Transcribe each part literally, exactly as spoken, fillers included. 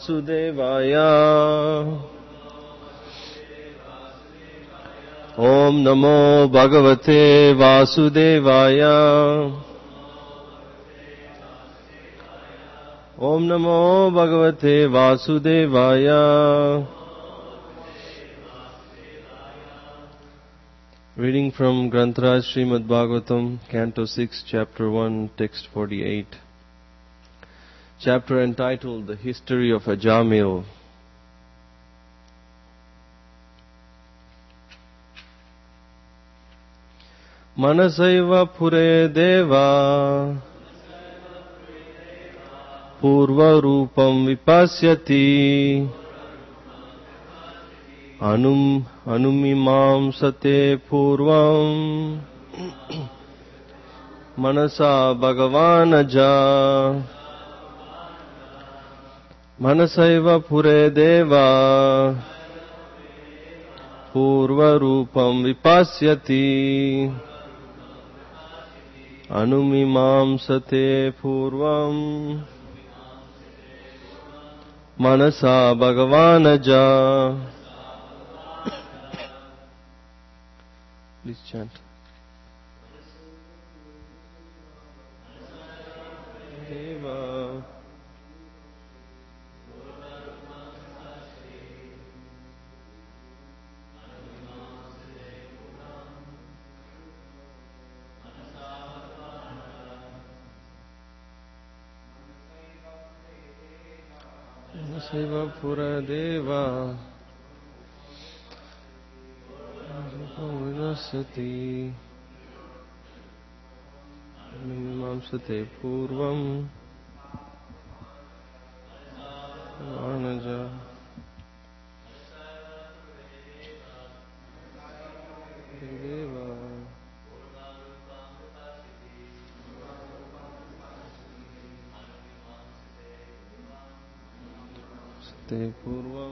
Vasudevaya. Om Namo Bhagavate Vasudevaya. Om Namo Bhagavate Vasudevaya. Reading from Grantaraj Srimad Bhagavatam, Canto six, Chapter one, Text forty-eight. Chapter entitled The History of Ajamil. Manasaiva Pure Deva Purva Rupam Vipasyati Anum Anumimam Sate Purvam Manasa Bhagavanaja Manasaiva Pure Deva Purva Rupam Vipasyati Anumimam Sate Purvam Manasa Bhagavanaja. Please chant. Deva Manasaiva Pura Deva Vinasati Mimamsate Purvam Vanaja. Deva Sate Purvam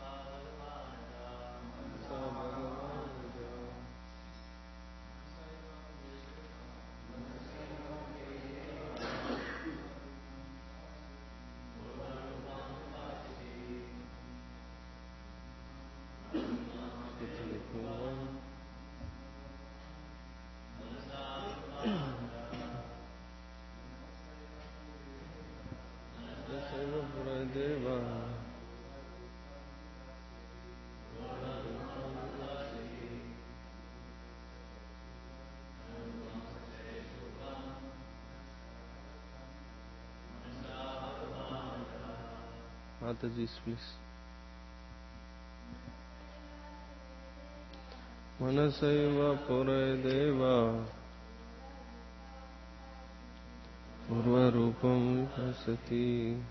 Mataji's, please. Manasaiva Pura Deva Purva Rupam Vipasati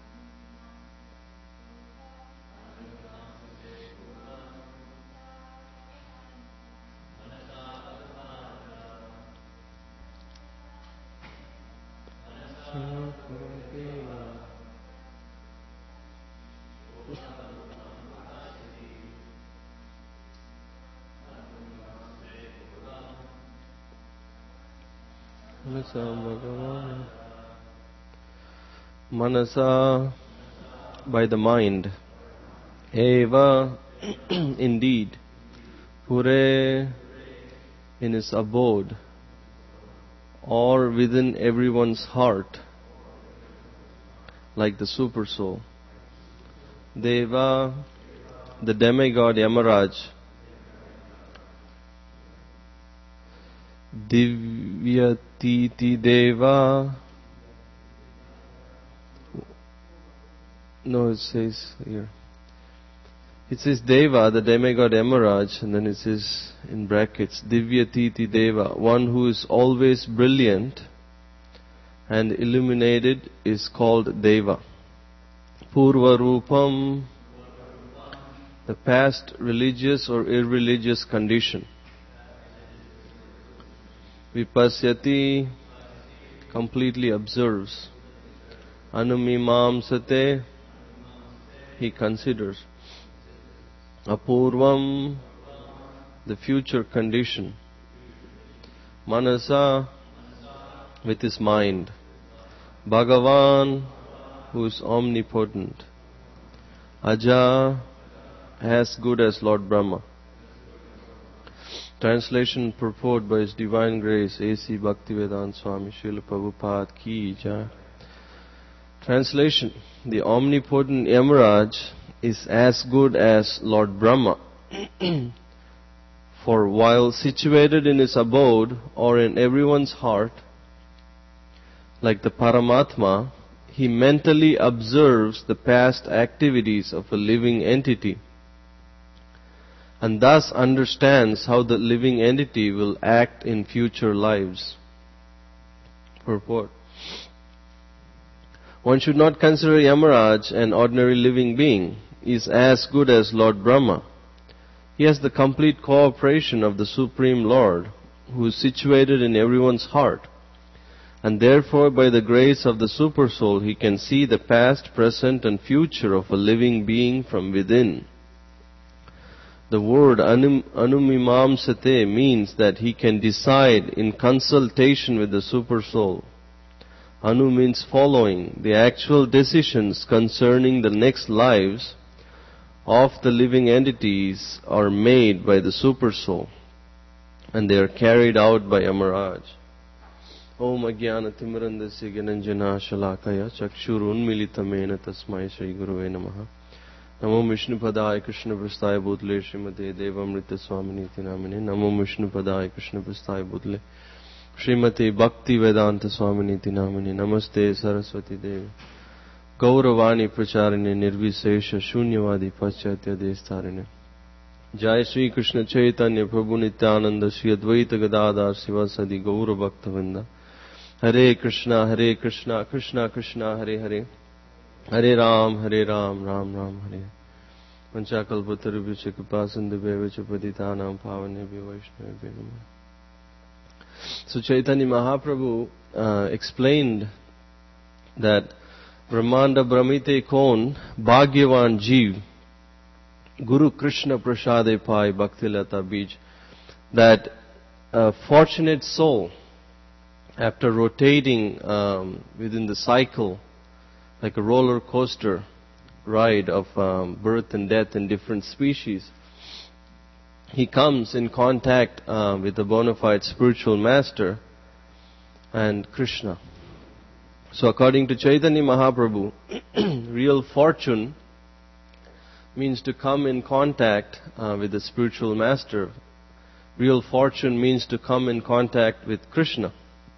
Manasa, by the mind. Eva, indeed. Pure, in his abode, or within everyone's heart, like the super soul. Deva, the demigod Yamaraj. Divyatiti Deva. No, it says here. It says Deva, the demigod Yamaraj, and then it says in brackets, Divyatiti Deva, one who is always brilliant and illuminated is called Deva. Purva Rupam, the past religious or irreligious condition. Vipasyati, completely observes. Anumimamsate, he considers. Apurvam, the future condition. Manasa, with his mind. Bhagavan, who is omnipotent. Aja, as good as Lord Brahma. Translation purport by His Divine Grace A C Bhaktivedanta Swami Srila Prabhupada Ki Jai. Translation: The omnipotent Yamaraj is as good as Lord Brahma. For while situated in his abode or in everyone's heart, like the Paramatma, he mentally observes the past activities of a living entity and thus understands how the living entity will act in future lives. Purport: One should not consider Yamaraj an ordinary living being. He is as good as Lord Brahma. He has the complete cooperation of the Supreme Lord, who is situated in everyone's heart. And therefore, by the grace of the Supersoul, he can see the past, present and future of a living being from within. The word anum, anumimamsate means that he can decide in consultation with the Supersoul. Anu means following. The actual decisions concerning the next lives of the living entities are made by the Supersoul, and they are carried out by Yamaraj. Om Ajnana Timirandasya Gyananjana Shalakaya Chakshur Unmilitamena Tasmai Shri Guruve Namaha. Namo Vishnu Padaya Krishna Prasthaya Bhutale Srimate Devamrita Swaminiti Namine. Namo Vishnu Padaya Krishna Prasthaya Bhutale Srimate Bhakti Vedanta Swaminiti Namine. Namaste Saraswati Devi Gauravani Pracharine Nirvisesha Shunyavadi Paschatya Destarine. Jai Shri Krishna Chaitanya Prabhu Nityananda Shri Advaita Gadadhar Sivasadi Gaura Bhaktavinda. Hare Krishna Hare Krishna Krishna Krishna Hare Hare Hare Ram Hare Ram Ram Ram Hare. Panchakalpatarubhya Kripasindhubhya Patitanam Pavanebhyo Vaishnavebhyo Namaha. So Chaitanya Mahaprabhu uh, explained that Brahmanda Brahmite Kon Bhagyavan Jeev Guru Krishna Prasade Pai Bhakti Lata Bij, that a fortunate soul, after rotating um, within the cycle like a roller coaster ride of um, birth and death in different species, he comes in contact uh, with a bona fide spiritual master and Krishna. So according to Chaitanya Mahaprabhu, real fortune means to come in contact uh, with the spiritual master. Real fortune means to come in contact with Krishna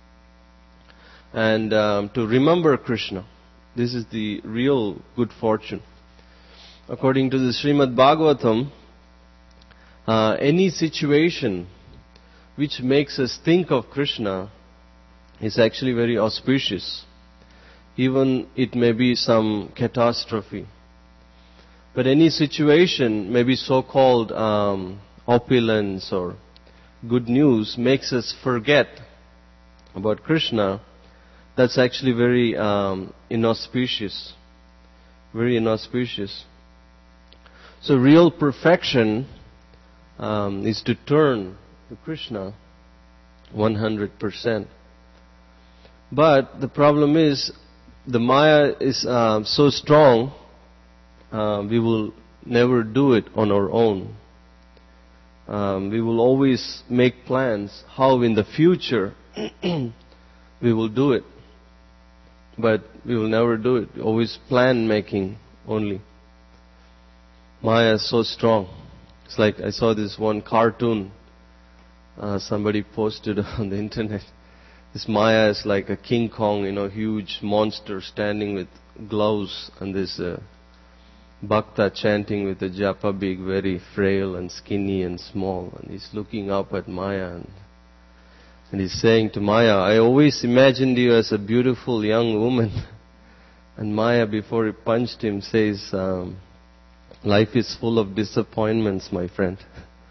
and um, to remember Krishna. This is the real good fortune. According to the Srimad Bhagavatam, uh, any situation which makes us think of Krishna is actually very auspicious. Even it may be some catastrophe. But any situation, maybe so-called um, opulence or good news, makes us forget about Krishna. That's actually very um, inauspicious. Very inauspicious. So real perfection um, is to turn to Krishna one hundred percent. But the problem is, the Maya is uh, so strong, uh, we will never do it on our own. Um, we will always make plans how in the future we will do it. But we will never do it. Always plan making only. Maya is so strong. It's like I saw this one cartoon uh, somebody posted on the internet. This Maya is like a King Kong, you know, huge monster standing with gloves, and this uh, Bhakta chanting with a japa big, very frail and skinny and small, and he's looking up at Maya and, and he's saying to Maya, I always imagined you as a beautiful young woman. And Maya, before he punched him, says, um, life is full of disappointments, my friend.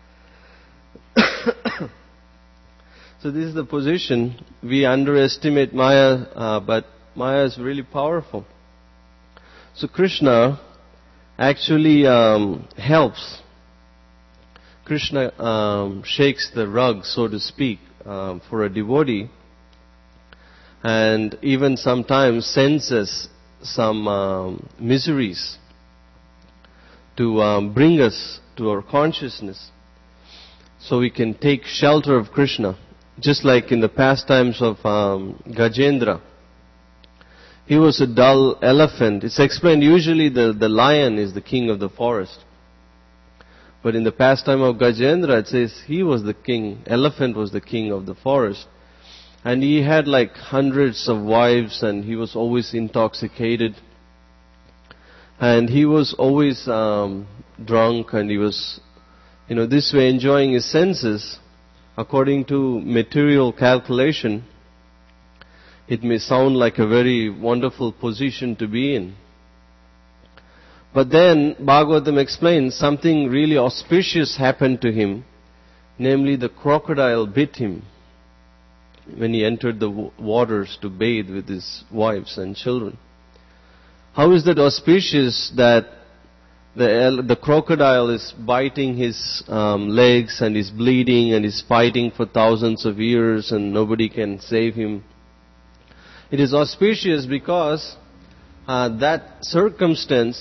So this is the position. We underestimate Maya, uh, but Maya is really powerful. So Krishna actually um, helps. Krishna um, shakes the rug, so to speak, um, for a devotee, and even sometimes senses some um, miseries to um, bring us to our consciousness so we can take shelter of Krishna. Just like in the pastimes of um, Gajendra. He was a dull elephant. It's explained usually the, the lion is the king of the forest. But in the pastime of Gajendra, it says he was the king, elephant was the king of the forest. And he had like hundreds of wives and he was always intoxicated. And he was always um, drunk and he was, you know, this way enjoying his senses. According to material calculation, it may sound like a very wonderful position to be in. But then Bhagavatam explains something really auspicious happened to him, namely the crocodile bit him when he entered the waters to bathe with his wives and children. How is that auspicious that the, the crocodile is biting his um, legs and is bleeding and is fighting for thousands of years and nobody can save him? It is auspicious because uh, that circumstance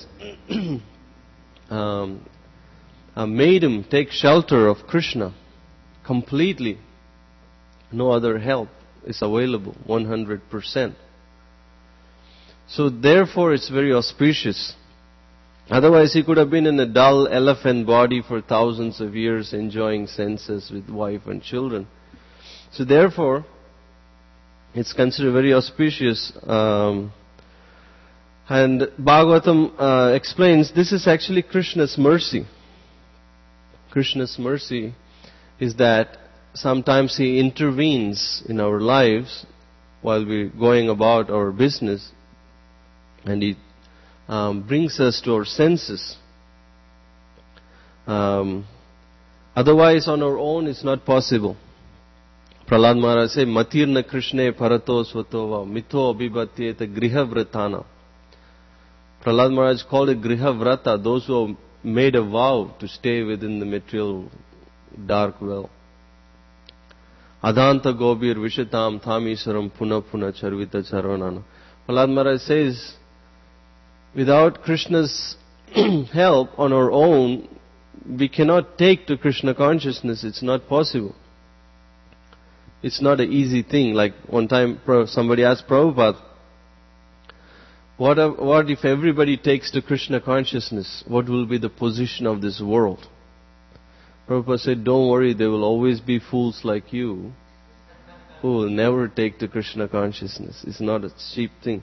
um, uh, made him take shelter of Krishna completely. No other help is available, one hundred percent. So therefore it's very auspicious. Otherwise he could have been in a dull elephant body for thousands of years enjoying senses with wife and children. So therefore, it's considered very auspicious. Um, and Bhagavatam uh, explains this is actually Krishna's mercy. Krishna's mercy is that sometimes He intervenes in our lives while we're going about our business and He um, brings us to our senses. Um, otherwise on our own it's not possible. Prahlad Maharaj says, Matirna Krishne Parato Svatova Mitho Abhibatyeta Griha Vratana. Prahlad Maharaj called it Griha Vrata, those who have made a vow to stay within the material dark well. Adanta Gobir Vishatam Thamisharam Puna Puna Charvita Charanana. Prahlad Maharaj says, without Krishna's help on our own, we cannot take to Krishna consciousness. It's not possible. It's not an easy thing. Like one time somebody asked Prabhupada, what, if, what if everybody takes to Krishna consciousness? What will be the position of this world? Prabhupada said, don't worry, there will always be fools like you who will never take to Krishna consciousness. It's not a cheap thing.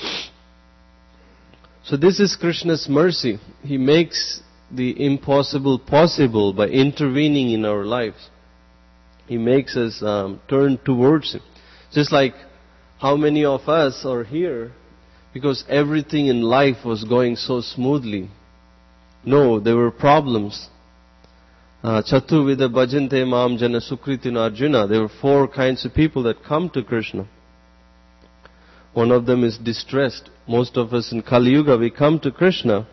So this is Krishna's mercy. He makes the impossible possible by intervening in our lives. He makes us um, turn towards Him. Just like how many of us are here because everything in life was going so smoothly. No, there were problems. Chaturvida bhajante mam jana sukritin Arjuna. There were four kinds of people that come to Krishna. One of them is distressed. Most of us in Kali Yuga, we come to Krishna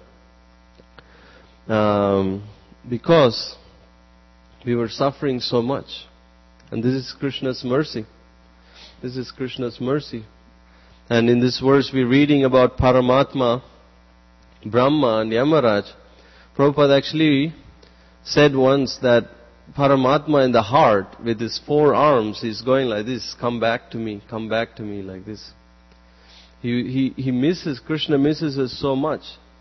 um, because we were suffering so much. And this is Krishna's mercy. This is Krishna's mercy. And in this verse we're reading about Paramatma, Brahma and Yamaraj. Prabhupada actually said once that Paramatma in the heart with his four arms, he's going like this, come back to me, come back to me, like this. He, he, he misses, Krishna misses us so much.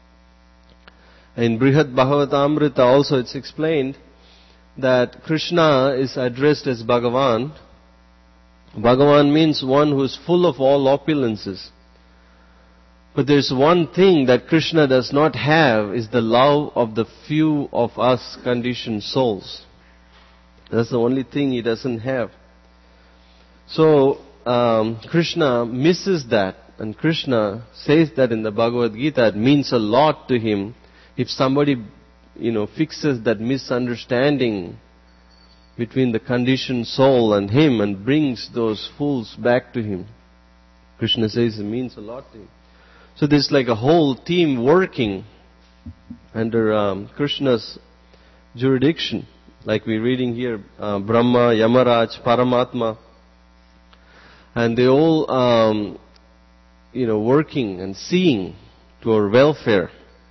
In Brihad Bhagavatamrita also it's explained that Krishna is addressed as Bhagavan. Bhagavan means one who is full of all opulences. But there's one thing that Krishna does not have is the love of the few of us conditioned souls. That's the only thing He doesn't have. So um, Krishna misses that. And Krishna says that in the Bhagavad Gita. It means a lot to Him if somebody, you know, fixes that misunderstanding between the conditioned soul and Him and brings those fools back to Him. Krishna says it means a lot to Him. So there's like a whole team working under um, Krishna's jurisdiction. Like we're reading here, uh, Brahma, Yamaraj, Paramatma. And they all, um, you know, working and seeing to our welfare.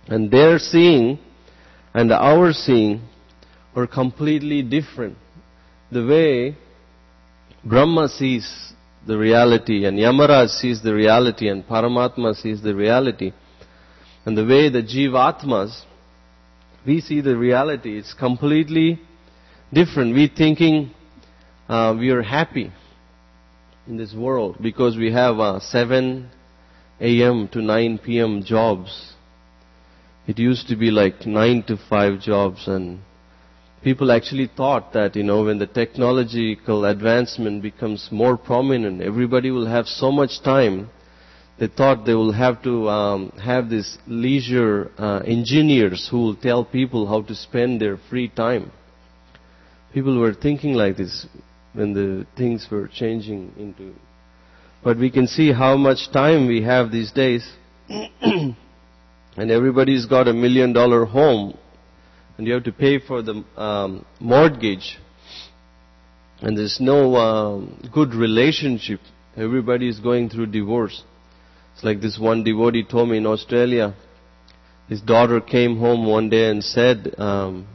And their seeing and our seeing were completely different. The way Brahma sees the reality and Yamaraj sees the reality and Paramatma sees the reality, and the way the Jivatmas, we see the reality, it's completely different. We thinking uh, we are happy in this world because we have uh, seven a.m. to nine p.m. jobs. It used to be like nine to five jobs, and people actually thought that, you know, when the technological advancement becomes more prominent, everybody will have so much time. They thought they will have to um, have these leisure uh, engineers who will tell people how to spend their free time. People were thinking like this when the things were changing into. But we can see how much time we have these days. And everybody's got a million dollar home, and you have to pay for the um, mortgage, and there's no um, good relationship. Everybody is going through divorce. It's like this one devotee told me in Australia, his daughter came home one day and said, um,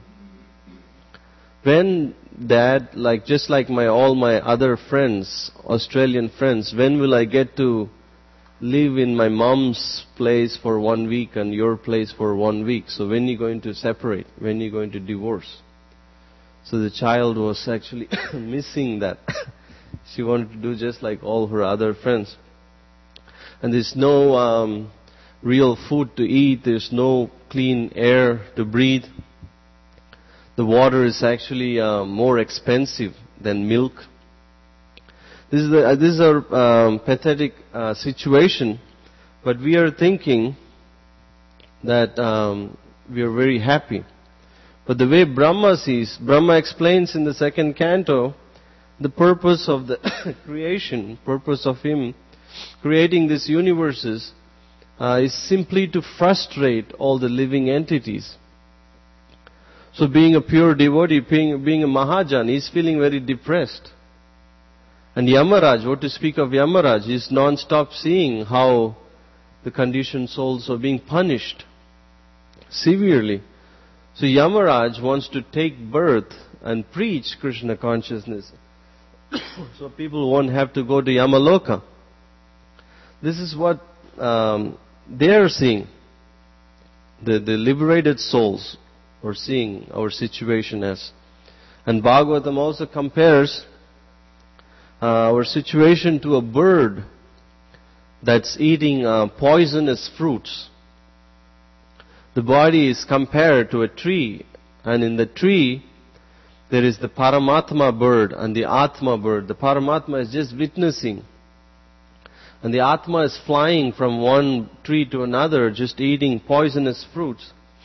when Dad, like just like my all my other friends, Australian friends, when will I get to live in my mom's place for one week and your place for one week? So when are you going to separate? When are you going to divorce? So the child was actually missing that. She wanted to do just like all her other friends. And there's no um, real food to eat. There's no clean air to breathe. The water is actually uh, more expensive than milk. This is, the, uh, this is our um, pathetic uh, situation, but we are thinking that um, we are very happy. But the way Brahma sees, Brahma explains in the second canto, the purpose of the creation, purpose of him creating these universes uh, is simply to frustrate all the living entities. So being a pure devotee, being, being a Mahajan, he's feeling very depressed. And Yamaraj, what to speak of Yamaraj, is non-stop seeing how the conditioned souls are being punished severely. So Yamaraj wants to take birth and preach Krishna consciousness. So people won't have to go to Yamaloka. This is what um, they are seeing. The, the liberated souls are seeing our situation as. And Bhagavatam also compares Uh, our situation to a bird that's eating uh, poisonous fruits. The body is compared to a tree, and in the tree there is the Paramatma bird and the Atma bird. The Paramatma is just witnessing, and the Atma is flying from one tree to another, just eating poisonous fruits.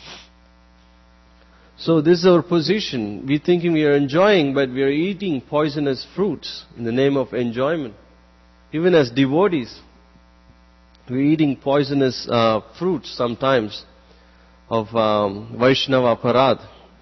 So this is our position. We thinking we are enjoying, but we are eating poisonous fruits in the name of enjoyment. Even as devotees, we are eating poisonous uh, fruits sometimes of um, Vaishnava Parad.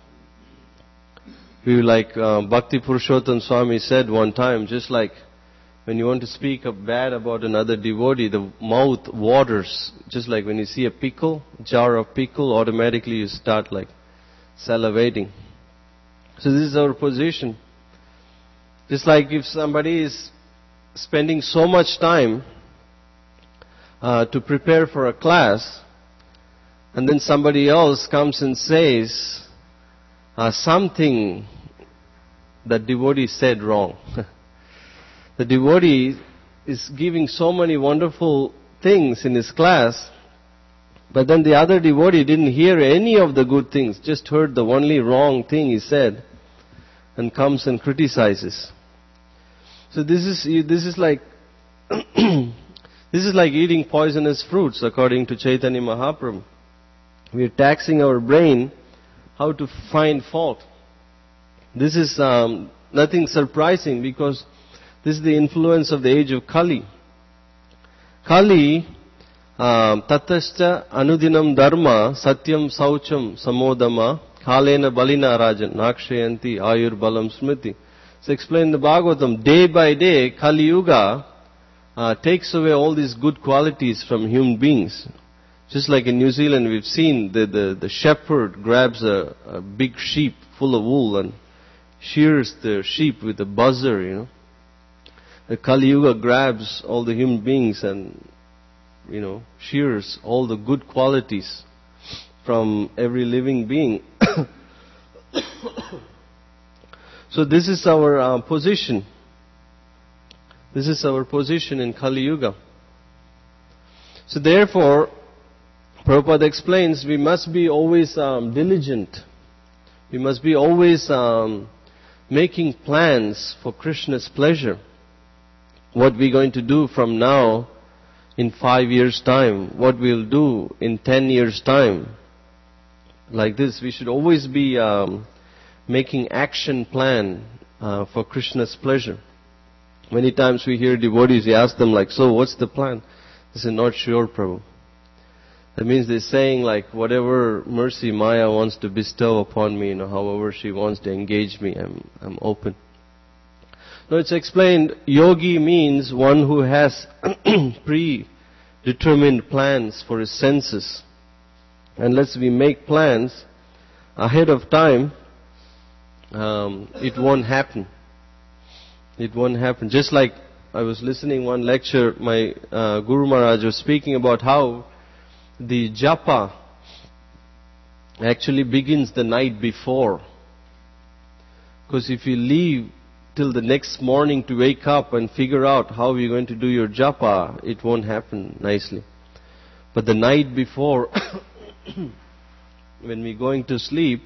We like uh, Bhakti Purushottam Swami said one time, just like when you want to speak of bad about another devotee, the mouth waters. Just like when you see a pickle, jar of pickle, automatically you start like salivating. So this is our position. Just like if somebody is spending so much time uh, to prepare for a class, and then somebody else comes and says uh, something that devotee said wrong. The devotee is giving so many wonderful things in his class, but then the other devotee didn't hear any of the good things, just heard the only wrong thing he said, and comes and criticizes. So this is this is like this is like eating poisonous fruits, according to Chaitanya Mahaprabhu. We are taxing our brain how to find fault. This is um, nothing surprising, because this is the influence of the age of Kali. Kali, tatascha anudinam dharma satyam saucham samodama kalena balina rajan nakshayanti ayur balam smriti. So explain the Bhagavatam, day by day Kali Yuga uh, takes away all these good qualities from human beings. Just like in New Zealand, we've seen the, the, the shepherd grabs a, a big sheep full of wool and shears the sheep with a buzzer, you know. The Kali Yuga grabs all the human beings and, you know, shears all the good qualities from every living being. So this is our uh, position. This is our position in Kali Yuga. So therefore, Prabhupada explains, we must be always um, diligent. We must be always um, making plans for Krishna's pleasure. What we're going to do from now in five years' time. What we'll do in ten years' time. Like this, we should always be um, making action plan uh, for Krishna's pleasure. Many times we hear devotees, we ask them like, so what's the plan? They say, not sure, Prabhu. That means they're saying like, whatever mercy Maya wants to bestow upon me, you know, however she wants to engage me, I'm, I'm open. Now it's explained, yogi means one who has predetermined plans for his senses. Unless we make plans ahead of time, um, it won't happen. It won't happen. Just like I was listening one lecture, my uh, Guru Maharaj was speaking about how the japa actually begins the night before. Because if you leave till the next morning to wake up and figure out how you're going to do your japa, it won't happen nicely. But the night before, when we're going to sleep,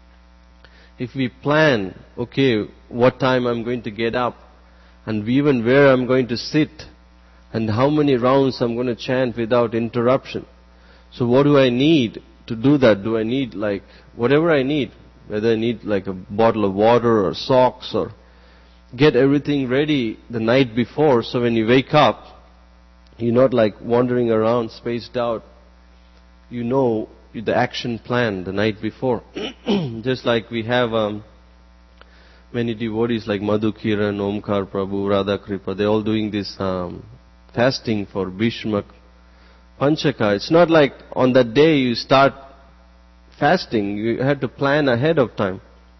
if we plan, okay, what time I'm going to get up, and even where I'm going to sit, and how many rounds I'm going to chant without interruption. So what do I need to do that? Do I need like, whatever I need, whether I need like a bottle of water or socks, or get everything ready the night before, so when you wake up, you're not like wandering around spaced out. You know the action plan the night before. Just like we have um, many devotees like Madhu Kiran, Omkar Prabhu, Radha Kripa, they're all doing this um, fasting for Bhishma Panchaka. It's not like on that day you start fasting. You have to plan ahead of time.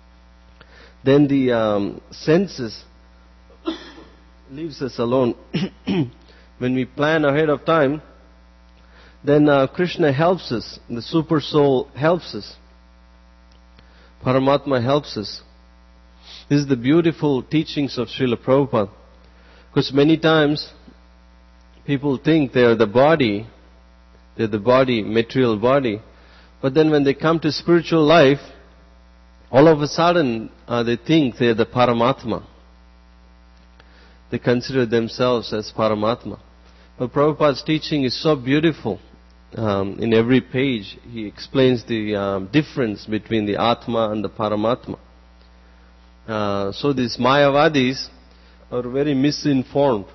Then the um, senses leaves us alone. When we plan ahead of time, then uh, Krishna helps us. The super soul helps us. Paramatma helps us. This is the beautiful teachings of Srila Prabhupada. Because many times people think they are the body, they're the body, material body. But then when they come to spiritual life, all of a sudden uh, they think they're the Paramatma. They consider themselves as Paramatma. But Prabhupada's teaching is so beautiful. Um, in every page, he explains the um, difference between the Atma and the Paramatma. Uh, so these Mayavadis are very misinformed.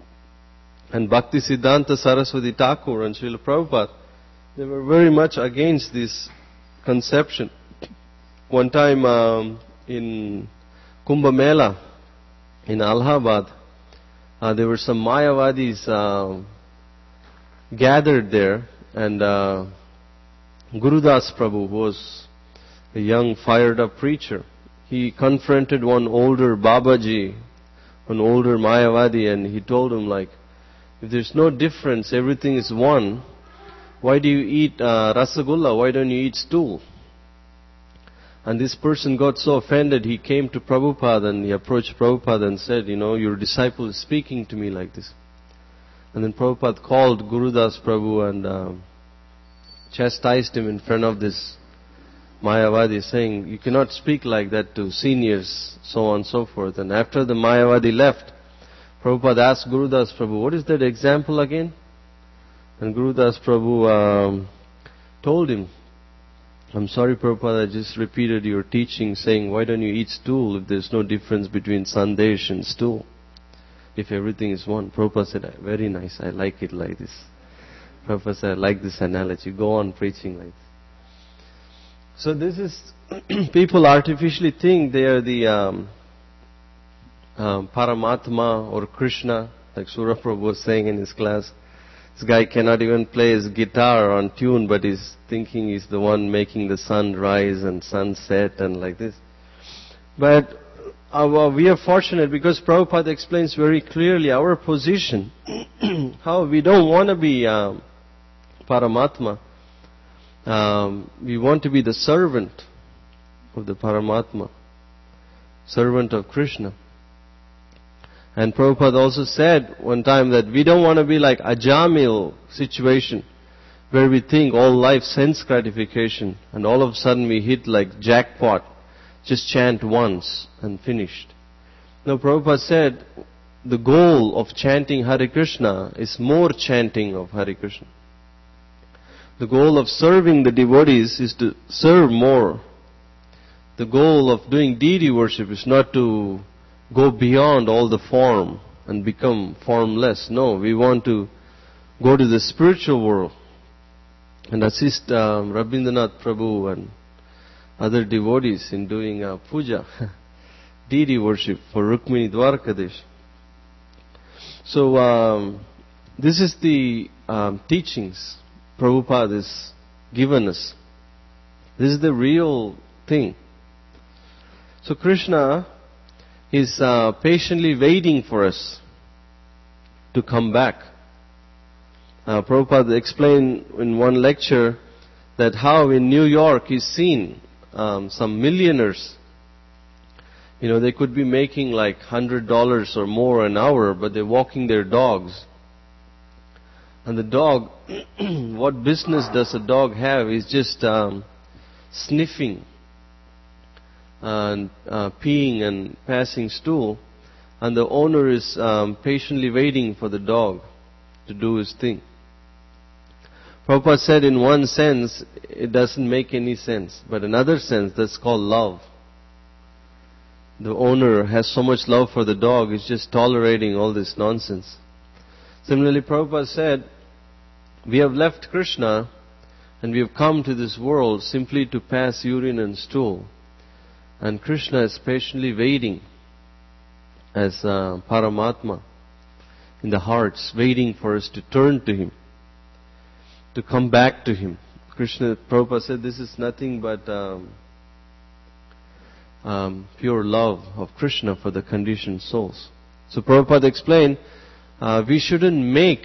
And Bhakti Siddhanta Saraswati Thakur and Srila Prabhupada, they were very much against this conception. One time um, in Kumbh Mela in Allahabad, uh, there were some Mayavadis uh, gathered there, and uh, Gurudas Prabhu, who was a young fired up preacher, he confronted one older Babaji, an older Mayavadi, and he told him like, if there's no difference, everything is one, why do you eat uh, rasagulla? Why don't you eat stool? And this person got so offended, he came to Prabhupada and he approached Prabhupada and said, you know, your disciple is speaking to me like this. And then Prabhupada called Gurudas Prabhu and uh, chastised him in front of this Mayavadi, saying, you cannot speak like that to seniors, so on and so forth. And after the Mayavadi left, Prabhupada asked Gurudas Prabhu, what is that example again? And Gurudas Prabhu um, told him, I'm sorry Prabhupada, I just repeated your teaching saying, why don't you eat stool if there's no difference between sandesh and stool? If everything is one. Prabhupada said, very nice, I like it like this. Prabhupada said, I like this analogy, go on preaching like this. So this is, people artificially think they are the um, um, Paramatma or Krishna, like Surya Prabhu was saying in his class. This guy cannot even play his guitar on tune, but he's thinking he's the one making the sun rise and sunset and like this. But our, we are fortunate because Prabhupada explains very clearly our position. How we don't want to be um, Paramatma. Um, we want to be the servant of the Paramatma. Servant of Krishna. And Prabhupada also said one time that we don't want to be like Ajamil situation where we think all life sense gratification and all of a sudden we hit like jackpot. Just chant once and finished. Now Prabhupada said the goal of chanting Hare Krishna is more chanting of Hare Krishna. The goal of serving the devotees is to serve more. The goal of doing deity worship is not to go beyond all the form and become formless. No, we want to go to the spiritual world and assist um, Rabindranath Prabhu and other devotees in doing uh, puja, deity worship for Rukmini Dwarkadesh. So um, this is the um, teachings Prabhupada has given us. This is the real thing. So Krishna is uh, patiently waiting for us to come back. Uh, Prabhupada explained in one lecture that how in New York he's seen um, some millionaires. You know, they could be making like one hundred dollars or more an hour, but they're walking their dogs. And the dog, what business does a dog have? Is just um, sniffing and uh, peeing and passing stool, and the owner is um, patiently waiting for the dog to do his thing. Prabhupada said in one sense it doesn't make any sense, but in another sense that's called love. The owner has so much love for the dog, he's just tolerating all this nonsense. Similarly, Prabhupada said, we have left Krishna and we have come to this world simply to pass urine and stool. And Krishna is patiently waiting as uh, Paramatma in the hearts, waiting for us to turn to Him, to come back to Him. Krishna, Prabhupada said, this is nothing but um, um, pure love of Krishna for the conditioned souls. So Prabhupada explained, uh, we shouldn't make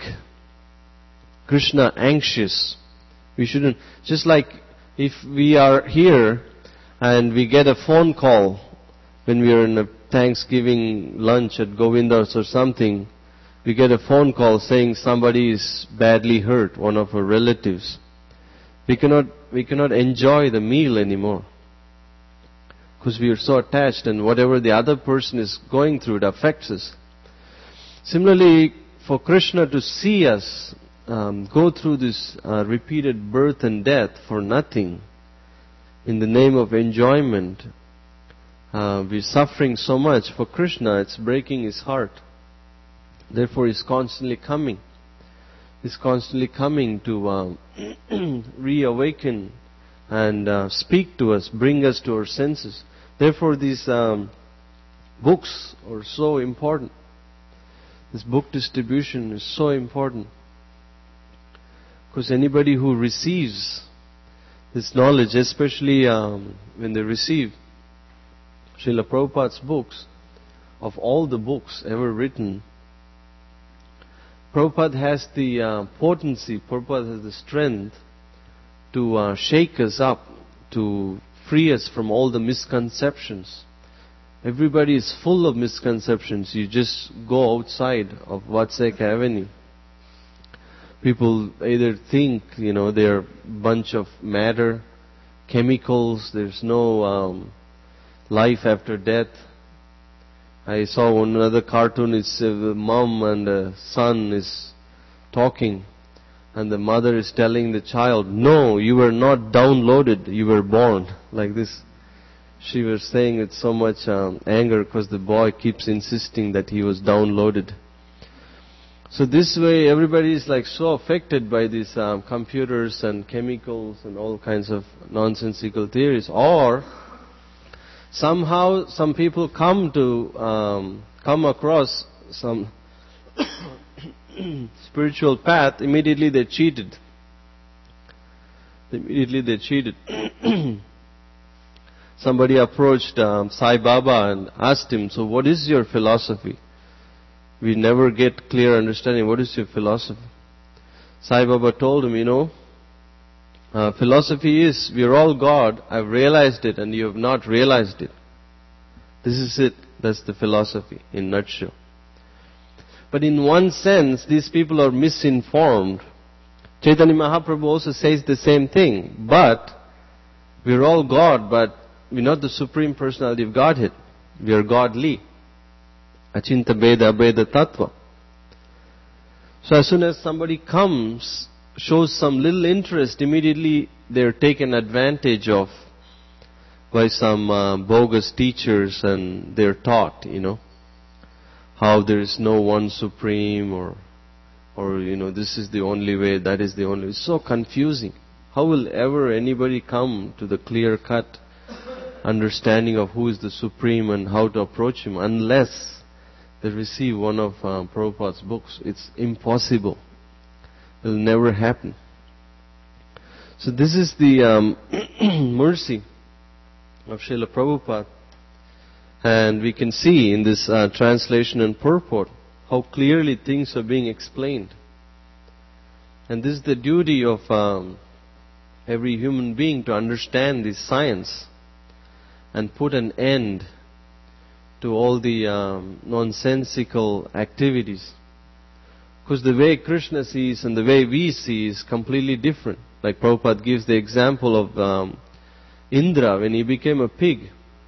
Krishna anxious. We shouldn't, just like if we are here and we get a phone call when we are in a Thanksgiving lunch at Govinda's or something, we get a phone call saying somebody is badly hurt, one of our relatives. We cannot, we cannot enjoy the meal anymore because we are so attached, and whatever the other person is going through, it affects us. Similarly, for Krishna to see us um, go through this uh, repeated birth and death for nothing, in the name of enjoyment, uh, we're suffering so much. For Krishna, it's breaking His heart. Therefore, He's constantly coming. He's constantly coming to uh, reawaken and uh, speak to us, bring us to our senses. Therefore, these um, books are so important. This book distribution is so important. Because anybody who receives this knowledge, especially um, when they receive Srila Prabhupada's books, of all the books ever written, Prabhupada has the uh, potency, Prabhupada has the strength to uh, shake us up, to free us from all the misconceptions. Everybody is full of misconceptions. You just go outside of Vatseka Avenue. People either think, you know, they're a bunch of matter, chemicals, there's no um, life after death. I saw one another cartoon, it's uh, the mom and the son is talking, and the mother is telling the child, no, you were not downloaded, you were born. Like this. She was saying with so much um, anger because the boy keeps insisting that he was downloaded. So this way everybody is like so affected by these um, computers and chemicals and all kinds of nonsensical theories. Or somehow some people come to um, come across some spiritual path, immediately they cheated. Immediately they cheated. Somebody approached um, Sai Baba and asked him, so what is your philosophy? We never get clear understanding. What is your philosophy? Sai Baba told him, you know, uh, philosophy is, we are all God, I've realized it and you have not realized it. This is it. That's the philosophy in nutshell. But in one sense, these people are misinformed. Chaitanya Mahaprabhu also says the same thing. But, we are all God, but we're not the Supreme Personality of Godhead. We are godly. Achinta Beda Abheda Tattva. So as soon as somebody comes, shows some little interest, immediately they're taken advantage of by some uh, bogus teachers and they're taught, you know, how there is no one supreme or, or, you know, this is the only way, that is the only way. It's so confusing. How will ever anybody come to the clear-cut understanding of who is the supreme and how to approach him unless they receive one of uh, Prabhupada's books? It's impossible. It will never happen. So this is the um, mercy of Srila Prabhupada. And we can see in this uh, translation and purport how clearly things are being explained. And this is the duty of um, every human being, to understand this science and put an end to all the um, nonsensical activities. Because the way Krishna sees and the way we see is completely different. Like Prabhupada gives the example of um, Indra when he became a pig.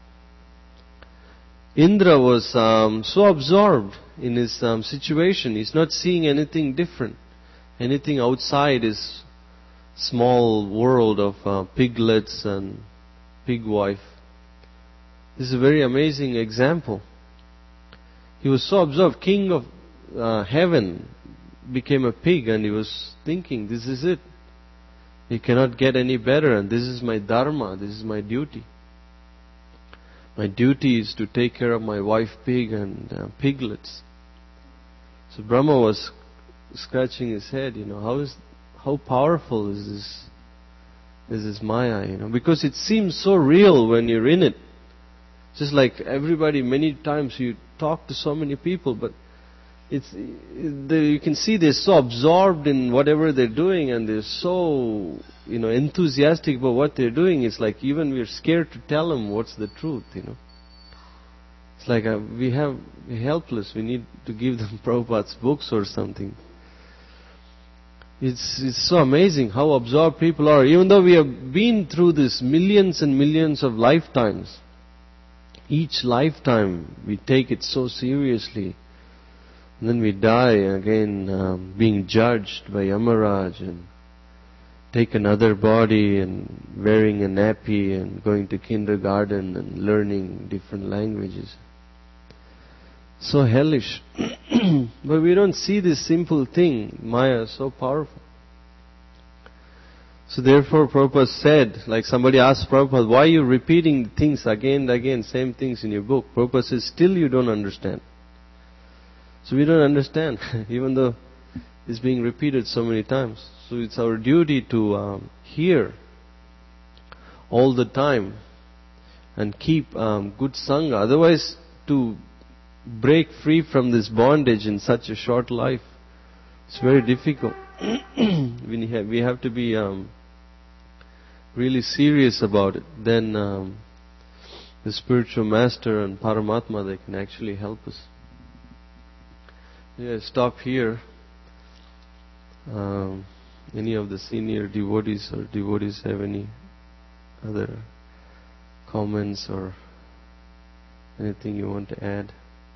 Indra was um, so absorbed in his um, situation, he's not seeing anything different. Anything outside is small world of uh, piglets and pig wife. This is a very amazing example. He was so absorbed. King of uh, heaven became a pig and he was thinking, this is it. It cannot get any better and this is my dharma, this is my duty. My duty is to take care of my wife pig and uh, piglets. So Brahma was scratching his head, you know, how is, how powerful is this, is this Maya, you know, because it seems so real when you're in it. Just like everybody, many times you talk to so many people, but it's, they, you can see they're so absorbed in whatever they're doing and they're so, you know, enthusiastic about what they're doing. It's like even we're scared to tell them what's the truth, you know. It's like uh, we have, we're helpless. We need to give them Prabhupada's books or something. It's, it's so amazing how absorbed people are. Even though we have been through this millions and millions of lifetimes, each lifetime we take it so seriously. And then we die again um, being judged by Yamaraj and take another body and wearing a nappy and going to kindergarten and learning different languages. So hellish. But we don't see this simple thing. Maya is so powerful. So therefore Prabhupada said, like somebody asked Prabhupada, why are you repeating things again and again, same things in your book? Prabhupada says, still you don't understand. So we don't understand, even though it's being repeated so many times. So it's our duty to um, hear all the time and keep um, good sangha. Otherwise, to break free from this bondage in such a short life, it's very difficult. we, have, we have to be um, really serious about it. Then um, the spiritual master and Paramatma, they can actually help us. Yeah, stop here. Um, any of the senior devotees or devotees have any other comments or anything you want to add?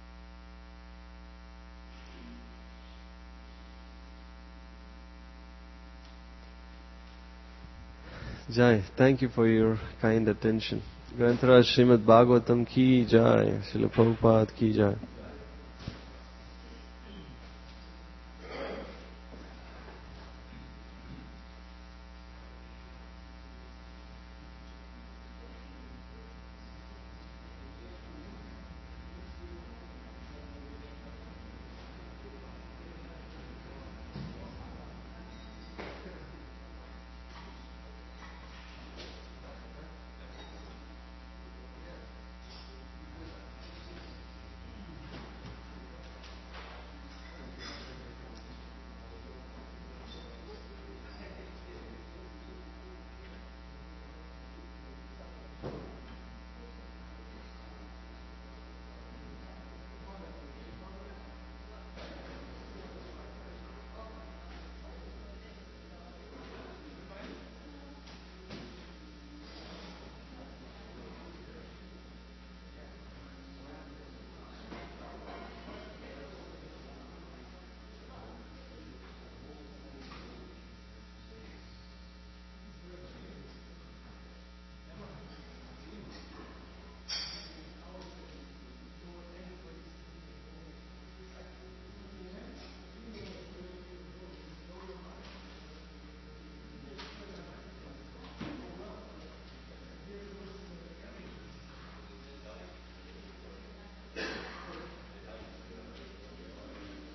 Jai, thank you for your kind attention. Grantaraj Srimad Bhagavatam ki jai, Srila Prabhupada ki jai.